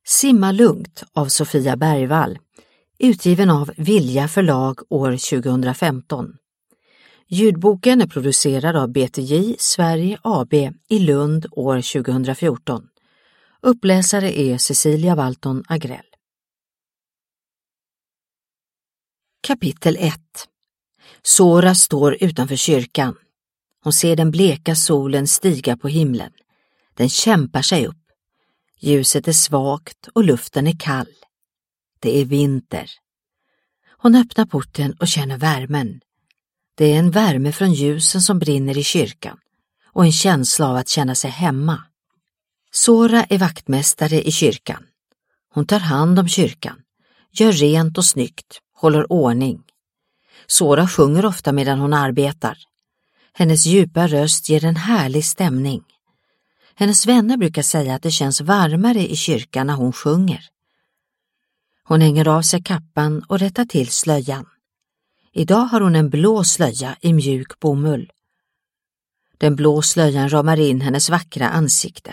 Simma lugnt av Sofia Bergvall, utgiven av Vilja förlag år 2015. Ljudboken är producerad av BTJ Sverige AB i Lund år 2014. Uppläsare är Cecilia Walton Agrell. Kapitel 1. Sora står utanför kyrkan. Hon ser den bleka solen stiga på himlen. Den kämpar sig upp. Ljuset är svagt och luften är kall. Det är vinter. Hon öppnar porten och känner värmen. Det är en värme från ljusen som brinner i kyrkan och en känsla av att känna sig hemma. Sora är vaktmästare i kyrkan. Hon tar hand om kyrkan, gör rent och snyggt, håller ordning. Sora sjunger ofta medan hon arbetar. Hennes djupa röst ger en härlig stämning. Hennes vänner brukar säga att det känns varmare i kyrkan när hon sjunger. Hon hänger av sig kappan och rättar till slöjan. Idag har hon en blå slöja i mjuk bomull. Den blå slöjan ramar in hennes vackra ansikte.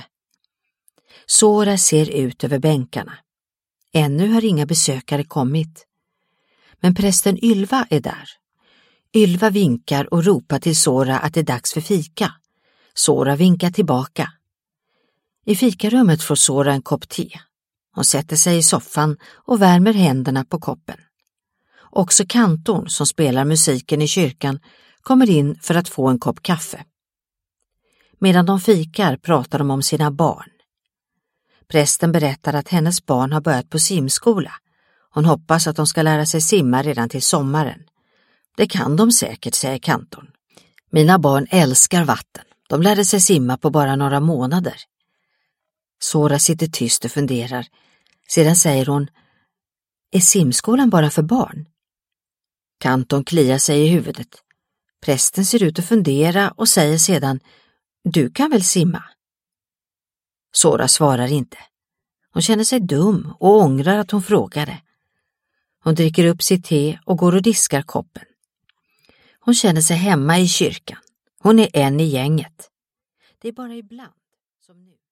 Sora ser ut över bänkarna. Ännu har inga besökare kommit. Men prästen Ylva är där. Ylva vinkar och ropar till Sora att det är dags för fika. Sora vinkar tillbaka. I fikarummet får Sora en kopp te. Hon sätter sig i soffan och värmer händerna på koppen. Också kantorn som spelar musiken i kyrkan kommer in för att få en kopp kaffe. Medan de fikar pratar de om sina barn. Prästen berättar att hennes barn har börjat på simskola. Hon hoppas att de ska lära sig simma redan till sommaren. Det kan de säkert, säger kantorn. Mina barn älskar vatten. De lärde sig simma på bara några månader. Sora sitter tyst och funderar. Sedan säger hon: är simskolan bara för barn? Kantorn kliar sig i huvudet. Prästen ser ut att fundera och säger sedan: du kan väl simma? Sora svarar inte. Hon känner sig dum och ångrar att hon frågade. Hon dricker upp sitt te och går och diskar koppen. Hon känner sig hemma i kyrkan. Hon är en i gänget. Det är bara ibland som nu.